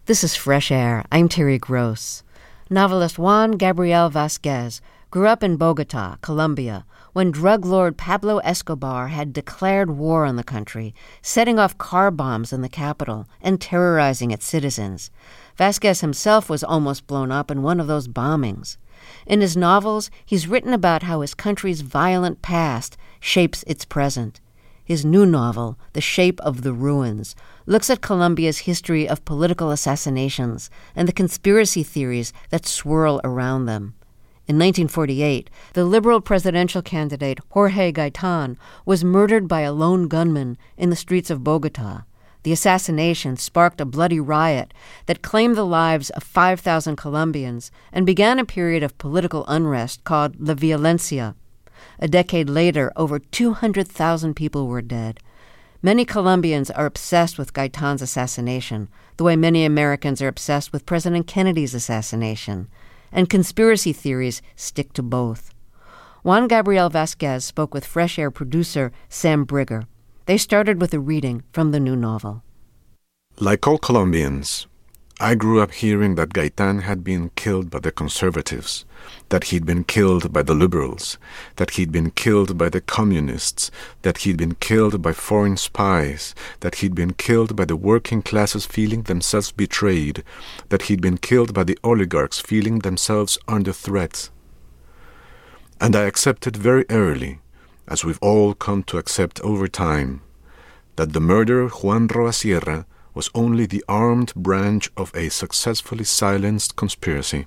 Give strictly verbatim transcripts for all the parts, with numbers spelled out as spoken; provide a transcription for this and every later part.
This is Fresh Air. I'm Terry Gross. Novelist Juan Gabriel Vasquez grew up in Bogota, Colombia, when drug lord Pablo Escobar had declared war on the country, setting off car bombs in the capital and terrorizing its citizens. Vasquez himself was almost blown up in one of those bombings. In his novels, he's written about how his country's violent past shapes its present. His new novel, The Shape of the Ruins, looks at Colombia's history of political assassinations and the conspiracy theories that swirl around them. In nineteen forty-eight, the liberal presidential candidate Jorge Gaitan was murdered by a lone gunman in the streets of Bogota. The assassination sparked a bloody riot that claimed the lives of five thousand Colombians and began a period of political unrest called La Violencia. A decade later, over two hundred thousand people were dead. Many Colombians are obsessed with Gaitan's assassination, the way many Americans are obsessed with President Kennedy's assassination. And conspiracy theories stick to both. Juan Gabriel Vasquez spoke with Fresh Air producer Sam Brigger. They started with a reading from the new novel. Like all Colombians, I grew up hearing that Gaitan had been killed by the conservatives, that he'd been killed by the liberals, that he'd been killed by the communists, that he'd been killed by foreign spies, that he'd been killed by the working classes feeling themselves betrayed, that he'd been killed by the oligarchs feeling themselves under threat. And I accepted very early, as we've all come to accept over time, that the murderer Juan Roa Sierra was only the armed branch of a successfully silenced conspiracy.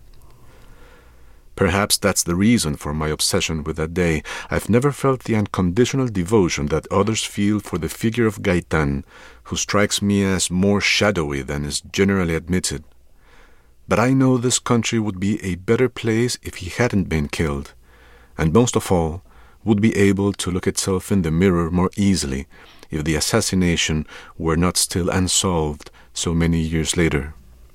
Perhaps that's the reason for my obsession with that day. I've never felt the unconditional devotion that others feel for the figure of Gaitan, who strikes me as more shadowy than is generally admitted. But I know this country would be a better place if he hadn't been killed, and most of all, would be able to look itself in the mirror more easily if the assassination were not still unsolved so many years later.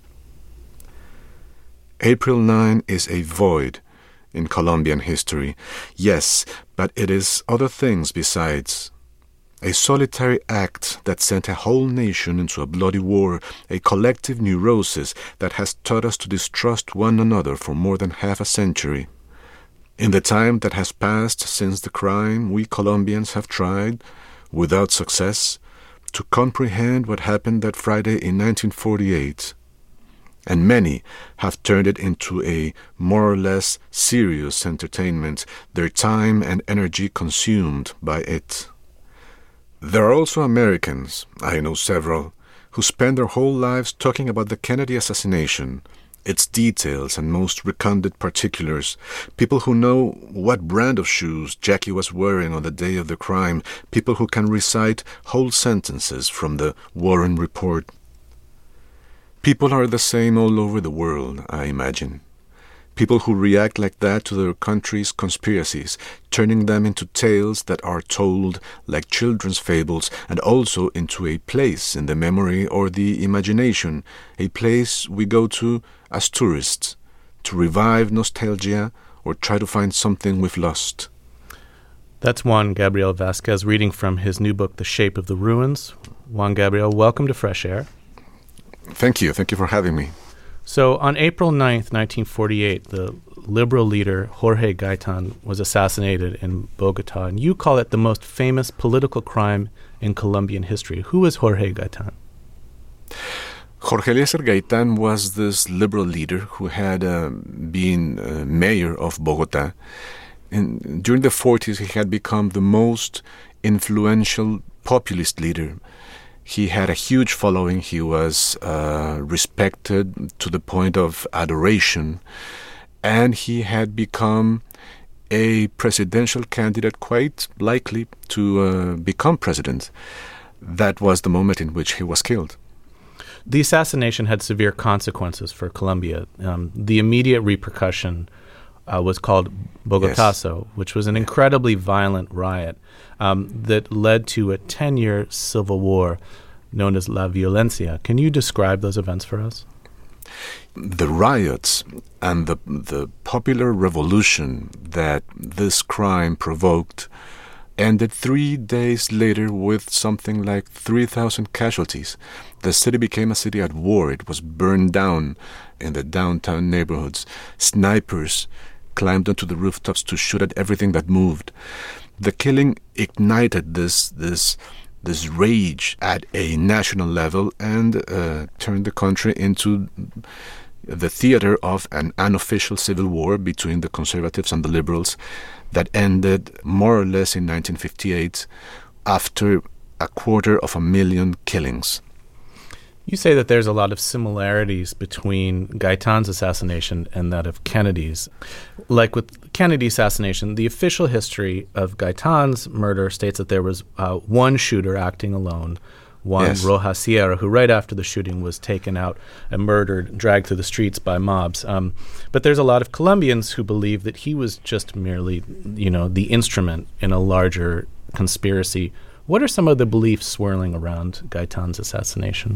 April ninth is a void in Colombian history. Yes, but it is other things besides. A solitary act that sent a whole nation into a bloody war, a collective neurosis that has taught us to distrust one another for more than half a century. In the time that has passed since the crime, we Colombians have tried, without success, to comprehend what happened that Friday in nineteen forty-eight. And many have turned it into a more or less serious entertainment, their time and energy consumed by it. There are also Americans, I know several, who spend their whole lives talking about the Kennedy assassination, its details and most recondite particulars, people who know what brand of shoes Jackie was wearing on the day of the crime, people who can recite whole sentences from the Warren Report. People are the same all over the world, I imagine. People who react like that to their country's conspiracies, turning them into tales that are told like children's fables, and also into a place in the memory or the imagination, a place we go to as tourists, to revive nostalgia or try to find something we've lost. That's Juan Gabriel Vasquez reading from his new book, The Shape of the Ruins. Juan Gabriel, welcome to Fresh Air. Thank you. Thank you for having me. So on April ninth, nineteen forty-eight, the liberal leader Jorge Gaitan was assassinated in Bogota, and you call it the most famous political crime in Colombian history. Who is Jorge Gaitan? Jorge Eliezer Gaitan was this liberal leader who had uh, been uh, mayor of Bogota. And during the forties, he had become the most influential populist leader. He had a huge following. He was uh, respected to the point of adoration. And he had become a presidential candidate, quite likely to uh, become president. That was the moment in which he was killed. The assassination had severe consequences for Colombia. Um, the immediate repercussion uh, was called Bogotazo, yes. which was an incredibly violent riot um, that led to a ten-year civil war known as La Violencia. Can you describe those events for us? The riots and the the popular revolution that this crime provoked ended three days later with something like three thousand casualties. The city became a city at war. It was burned down in the downtown neighborhoods. Snipers climbed onto the rooftops to shoot at everything that moved. The killing ignited this this this rage at a national level and uh, turned the country into the theater of an unofficial civil war between the conservatives and the liberals that ended more or less in nineteen fifty-eight after a quarter of a million killings. You say that there's a lot of similarities between Gaitan's assassination and that of Kennedy's. Like with Kennedy's assassination, the official history of Gaitan's murder states that there was uh, one shooter acting alone, Juan yes. Rojas Sierra, who right after the shooting was taken out and murdered, dragged through the streets by mobs. Um, but there's a lot of Colombians who believe that he was just merely, you know, the instrument in a larger conspiracy. What are some of the beliefs swirling around Gaitan's assassination?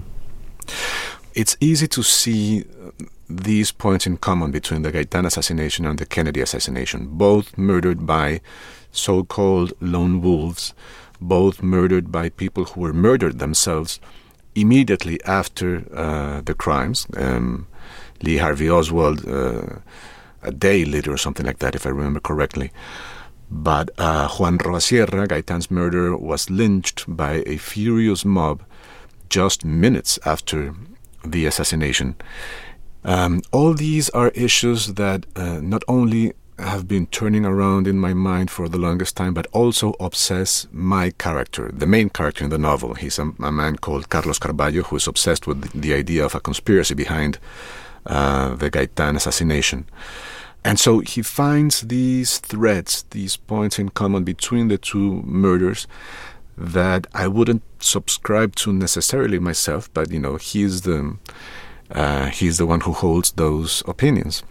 It's easy to see these points in common between the Gaitan assassination and the Kennedy assassination, both murdered by so-called lone wolves, both murdered by people who were murdered themselves immediately after uh, the crimes. Um, Lee Harvey Oswald, uh, a day later or something like that, if I remember correctly. But uh, Juan Rojas Sierra, Gaitan's murderer, was lynched by a furious mob just minutes after the assassination. Um, all these are issues that uh, not only have been turning around in my mind for the longest time, but also obsess my character, the main character in the novel. He's a, a man called Carlos Carballo, who is obsessed with the, the idea of a conspiracy behind uh, the Gaitan assassination. And so he finds these threads, these points in common between the two murders that I wouldn't subscribe to necessarily myself, but you know, he's the uh, he's the one who holds those opinions.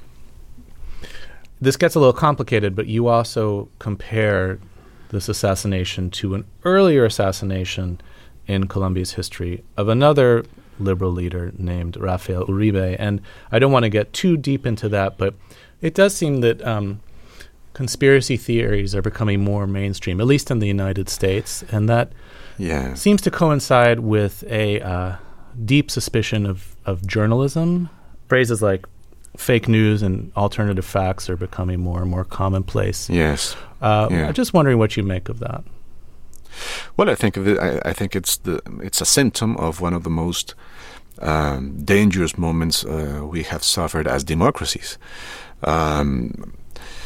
This gets a little complicated, but you also compare this assassination to an earlier assassination in Colombia's history of another liberal leader named Rafael Uribe. And I don't want to get too deep into that, but it does seem that um, conspiracy theories are becoming more mainstream, at least in the United States, and that yeah. seems to coincide with a uh, deep suspicion of, of journalism. Phrases like fake news and alternative facts are becoming more and more commonplace. Yes. Uh, yeah. I'm just wondering what you make of that. Well, I think of it, I, I think it's the it's a symptom of one of the most um, dangerous moments uh, we have suffered as democracies. Um,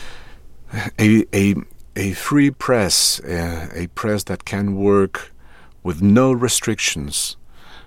a a a free press, uh, a press that can work with no restrictions,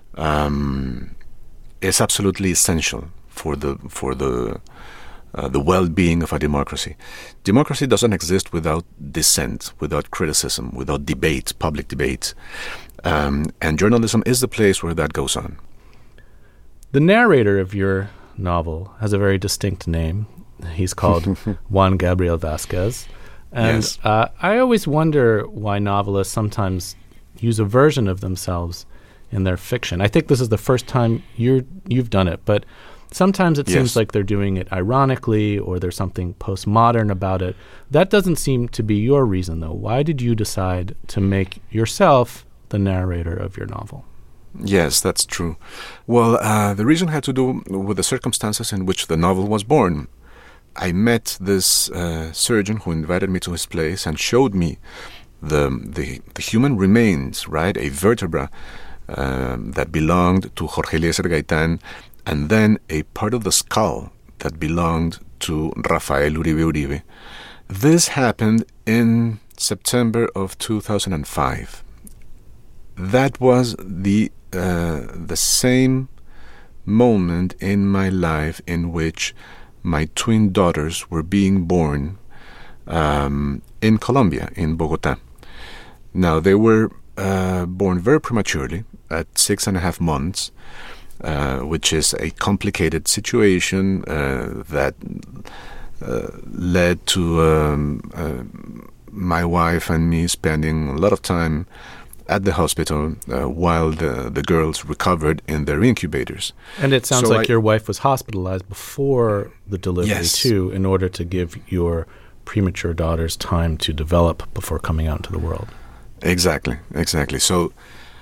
um, is absolutely essential for the for the uh, the well-being of a democracy. Democracy doesn't exist without dissent, without criticism, without debate, public debate, um, and journalism is the place where that goes on. The narrator of your novel has a very distinct name. He's called Juan Gabriel Vasquez, and yes. uh, I always wonder why novelists sometimes use a version of themselves in their fiction. I think this is the first time you're you've done it, but sometimes it yes. seems like they're doing it ironically or there's something postmodern about it. That doesn't seem to be your reason, though. Why did you decide to make yourself the narrator of your novel? Yes, that's true. Well, uh, the reason had to do with the circumstances in which the novel was born. I met this uh, surgeon who invited me to his place and showed me the the, the human remains, right, a vertebra um, that belonged to Jorge Eliezer Gaitan, and then a part of the skull that belonged to Rafael Uribe Uribe. This happened in September of two thousand five. That was the uh, the same moment in my life in which my twin daughters were being born um, in Colombia, in Bogota. Now, they were uh, born very prematurely, at six and a half months, uh, which is a complicated situation uh, that uh, led to um, uh, my wife and me spending a lot of time at the hospital uh, while the, the girls recovered in their incubators. And it sounds so like I, your wife was hospitalized before the delivery, yes. too, in order to give your premature daughters time to develop before coming out into the world. Exactly, exactly. So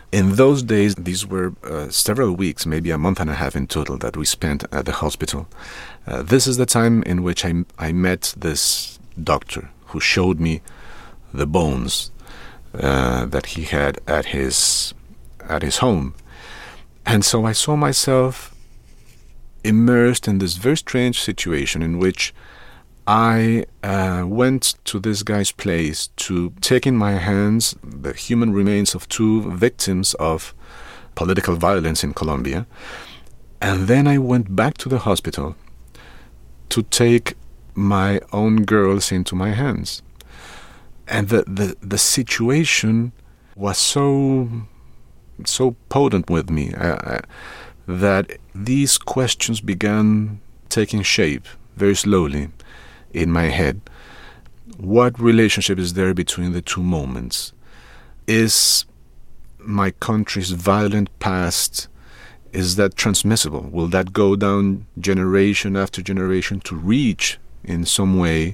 In those days, these were uh, several weeks, maybe a month and a half in total, that we spent at the hospital. Uh, this is the time in which I, I met this doctor who showed me the bones uh, that he had at his at his home. And so I saw myself immersed in this very strange situation in which I uh, went to this guy's place to take in my hands the human remains of two victims of political violence in Colombia. And then I went back to the hospital to take my own girls into my hands. And the, the, the situation was so, so potent with me uh, that these questions began taking shape very slowly in my head. What relationship is there between the two moments? Is my country's violent past, is that transmissible? Will that go down generation after generation to reach in some way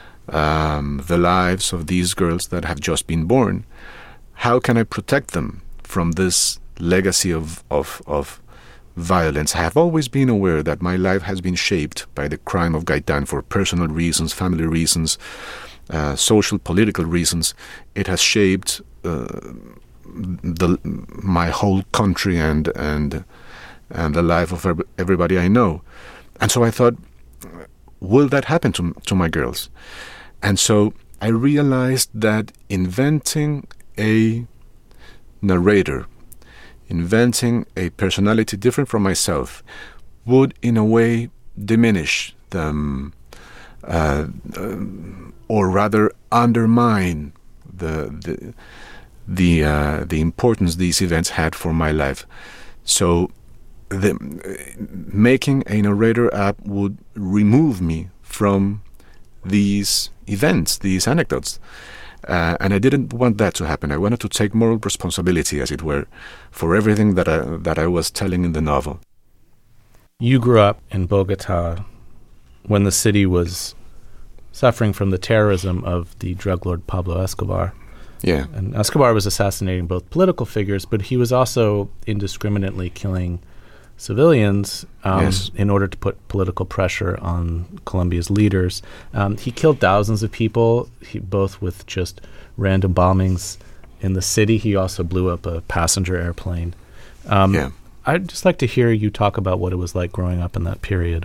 um, the lives of these girls that have just been born? How can I protect them from this legacy of, of, of violence? I have always been aware that my life has been shaped by the crime of Gaitán for personal reasons, family reasons, uh, social, political reasons. It has shaped uh, the, my whole country and and and the life of everybody I know. And so I thought, will that happen to to my girls? And so I realized that inventing a narrator, inventing a personality different from myself, would in a way diminish them, uh, uh, or rather undermine the the the, uh, the importance these events had for my life. So the, making a narrator app would remove me from these events, these anecdotes. Uh, and I didn't want that to happen. I wanted to take moral responsibility, as it were, for everything that I, that I was telling in the novel. You grew up in Bogota when the city was suffering from the terrorism of the drug lord Pablo Escobar. Yeah. And Escobar was assassinating both political figures, but he was also indiscriminately killing civilians um, yes. in order to put political pressure on Colombia's leaders. Um, he killed thousands of people, he, both with just random bombings in the city. He also blew up a passenger airplane. Um, yeah. I'd just like to hear you talk about what it was like growing up in that period.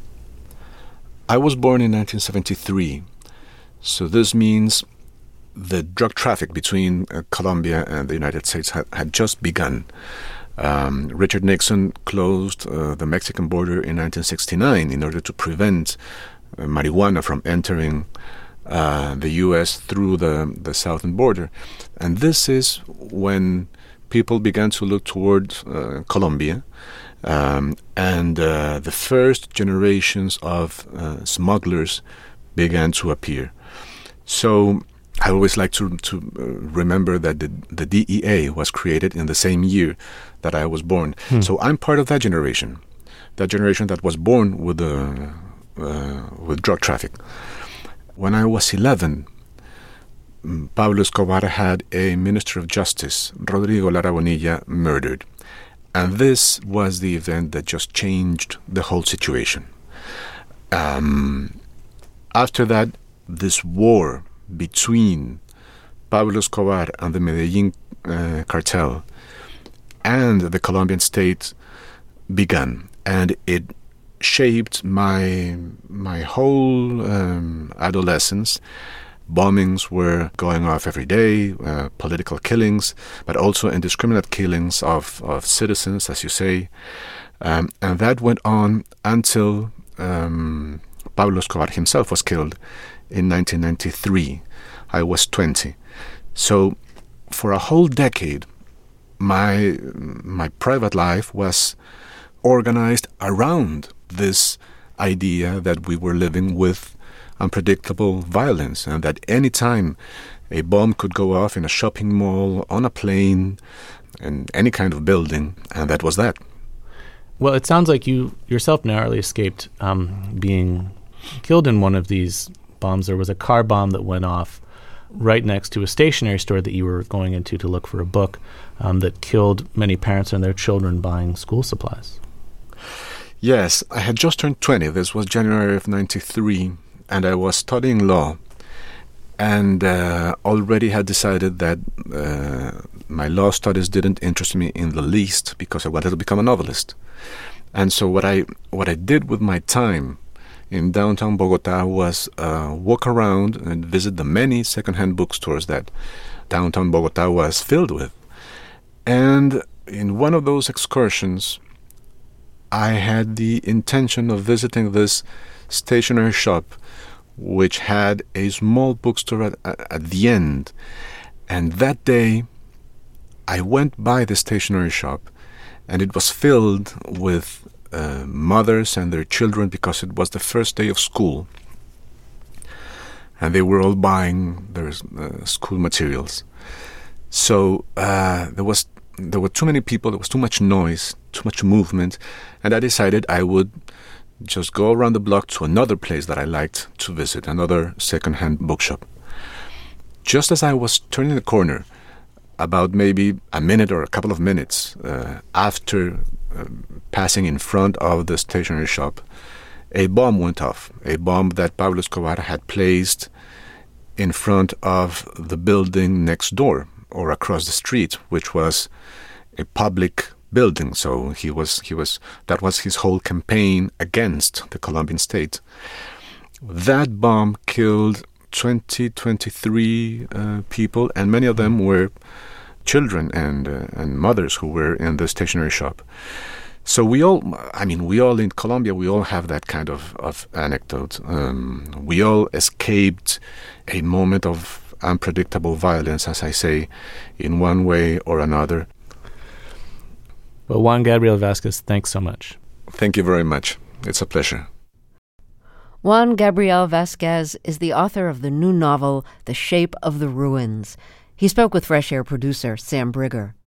I was born in nineteen seventy-three, so this means the drug traffic between uh, Colombia and the United States had, had just begun. Um, Richard Nixon closed uh, the Mexican border in nineteen sixty-nine in order to prevent uh, marijuana from entering uh, the U S through the, the southern border. And this is when people began to look toward uh, Colombia, um, and uh, the first generations of uh, smugglers began to appear. So I always like to to uh, remember that the, the D E A was created in the same year that I was born. Hmm. So I'm part of that generation, that generation that was born with the uh, with drug traffic. When I was eleven, Pablo Escobar had a Minister of Justice, Rodrigo Lara Bonilla, murdered. And this was the event that just changed the whole situation. Um, after that, this war between Pablo Escobar and the Medellin uh, cartel and the Colombian state began, and it shaped my my whole um, adolescence. Bombings were going off every day, uh, political killings, but also indiscriminate killings of, of citizens, as you say. Um, and that went on until um, Pablo Escobar himself was killed in nineteen ninety-three. I was twenty. So for a whole decade, my my private life was organized around this idea that we were living with unpredictable violence, and that any time a bomb could go off in a shopping mall, on a plane, in any kind of building, and that was that. Well, it sounds like you yourself narrowly escaped um, being killed in one of these bombs. There was a car bomb that went off right next to a stationery store that you were going into to look for a book um, that killed many parents and their children buying school supplies. Yes, I had just turned twenty. This was January of ninety-three, and I was studying law, and uh, already had decided that uh, my law studies didn't interest me in the least because I wanted to become a novelist. And so what I what I did with my time in downtown Bogota was uh, walk around and visit the many secondhand bookstores that downtown Bogota was filled with. And in one of those excursions, I had the intention of visiting this stationery shop, which had a small bookstore at, at the end. And that day, I went by the stationery shop, and it was filled with uh, mothers and their children because it was the first day of school. And they were all buying their uh, school materials. So uh, there was there were too many people, there was too much noise, too much movement, and I decided I would just go around the block to another place that I liked to visit, another second-hand bookshop. Just as I was turning the corner, about maybe a minute or a couple of minutes uh, after uh, passing in front of the stationery shop, a bomb went off, a bomb that Pablo Escobar had placed in front of the building next door or across the street, which was a public building. So he was he was that was his whole campaign against the Colombian state. That bomb killed twenty, twenty-three uh, people, and many of them were children and uh, and mothers who were in the stationery shop. So we all, I mean, we all in Colombia, we all have that kind of, of anecdote. Um, we all escaped a moment of unpredictable violence, as I say, in one way or another. Well, Juan Gabriel Vázquez, thanks so much. Thank you very much. It's a pleasure. Juan Gabriel Vázquez is the author of the new novel, The Shape of the Ruins. He spoke with Fresh Air producer Sam Brigger.